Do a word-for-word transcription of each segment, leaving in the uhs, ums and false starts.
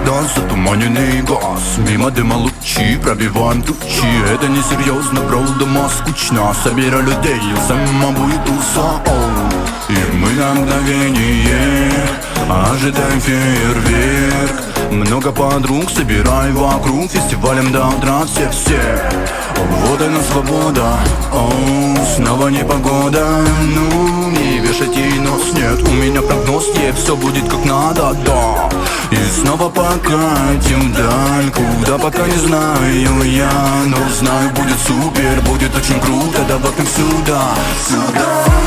даст затуманенный глаз. Мимо дыма лучи, пробиваем тучи. Это несерьезно, бро, дома скучно. Собирай людей, сама будет туса. И мы на мгновение ожидаем фейерверк. Много подруг, собирай вокруг, фестивалем до утра все-все. Вот она свобода, оу, снова непогода. Ну, не вешайте нос, нет, у меня прогноз есть, все будет как надо, да. И снова покатим вдаль, куда пока не знаю я. Но знаю, будет супер, будет очень круто, давай к нам сюда, сюда.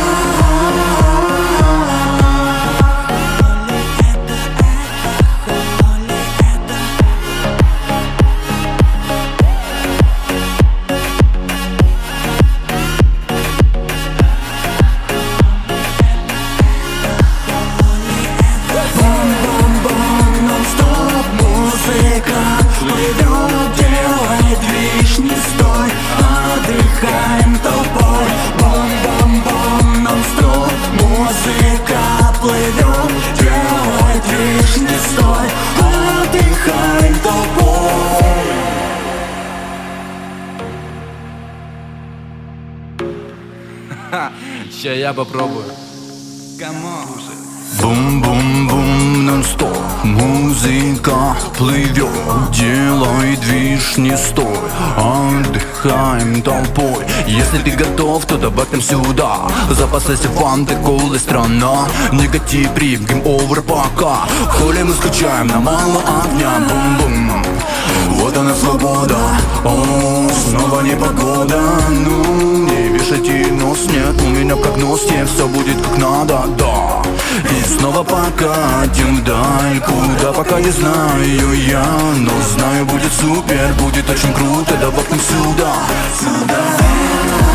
Плывет, делает вещь, не стой, отдыхаем толпой. Бом-бом-бом, нон-стоп, музыка. Плывет, делает вещь, не стой, отдыхаем толпой. Ща я попробую. Камон. Бум-бум-бум, нон-стоп, музыка плывет, делай движ, не стой, отдыхаем толпой. Если ты готов, то давай к нам сюда. Запасайся фанты, колы, страна. Негатив, риф, гейм-овер пока. Холи мы скучаем на мало огня. Бум-бум, вот она свобода. О, снова непогода. Ну, не вешайте нос, нет, у меня прогноз, тем все будет как надо, да. И снова покатим вдаль, куда пока не знаю я. Но знаю, будет супер, будет очень круто, давай к нам сюда, сюда.